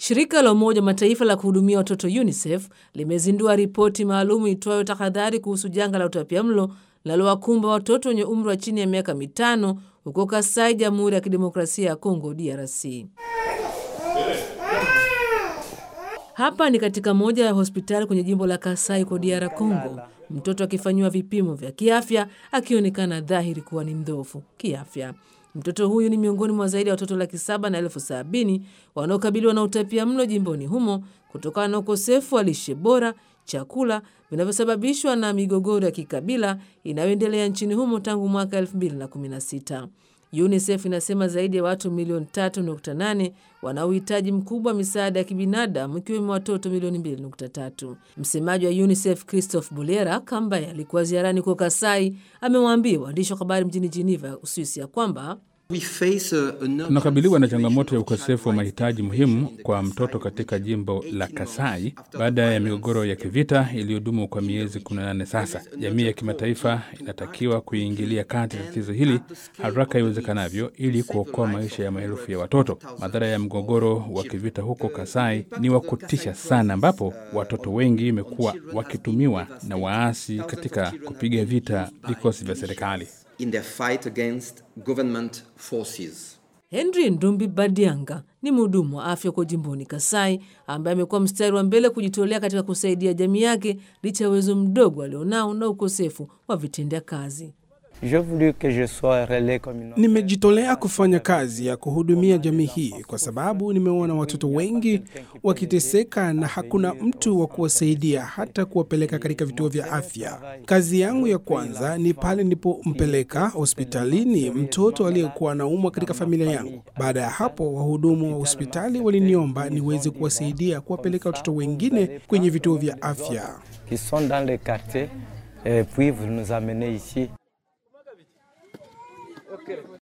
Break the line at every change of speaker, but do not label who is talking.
Shirika la Umoja wa Mataifa la kuhudumia watoto UNICEF limezindua ripoti maalum itwayo tahadhari kuhusu janga la utapiamlo linalowakumba watoto wenye umri wa chini ya miaka 5 huko Kasai, Jamhuri ya Kidemokrasia ya Kongo DRC. Hapa ni katika moja ya hospitali kwenye jimbo la Kasai kwa DR Congo, mtoto akifanywa vipimo vya kiafya akionekana dhahiri kuwa ni mdhaifu kiafya. Mtoto huyu ni miongoni mwa zaidi ya watoto 770,000 wanaokabiliwa na utapiamlo jimboni humo kutokana na ukosefu wa lishe bora, chakula vinavyosababishwa na migogoro ya kikabila inayoendelea nchini humo tangu mwaka 2016. UNICEF inasema zaidi ya watu milioni 3.8 wana uhitaji mkubwa wa misaada ya kibinadamu ikiwemo watoto milioni 2.3. Msemaji wa UNICEF Christophe Bulera, ambaye alikuwa ziarani kwa Kasai, amewaambia waandishi wa habari mjini Geneva, Uswisi, ya kwamba
tunakabiliwa na changamoto ya ukosefu wa mahitaji muhimu kwa mtoto katika jimbo la Kasai baada ya migogoro ya kivita iliyodumu kwa miezi 18 sasa. Jamii ya kimataifa inatakiwa kuingilia kati tatizo hili haraka iwezekanavyo ili kuokoa maisha ya maelfu ya watoto. Madhara ya mgogoro wa kivita huko Kasai ni wa kutisha sana, ambapo watoto wengi wamekuwa wakitumiwa na waasi katika kupiga vita vikosi vya serikali.
In their fight against government forces.
Henry Ndumbi Badianga ni mhudumu wa afya kwa jimboni Kasai, ambaye amekuwa mstari wa mbele kujitolea katika kusaidia jamii yake licha ya uwezo mdogo alionao na ukosefu wa vitendea kazi.
Nimejitolea kufanya kazi ya kuhudumia jamii hii kwa sababu nimeona watoto wengi wakiteseka na hakuna mtu wa kuwasaidia hata kuwapeleka katika vituo vya afya. Kazi yangu ya kwanza ni pale nilipompeleka hospitalini mtoto aliyekuwa anaumwa katika familia yangu. Baada ya hapo, wahudumu wa hospitali waliniomba niweze kuwasaidia kuwapeleka watoto wengine kwenye vituo vya afya.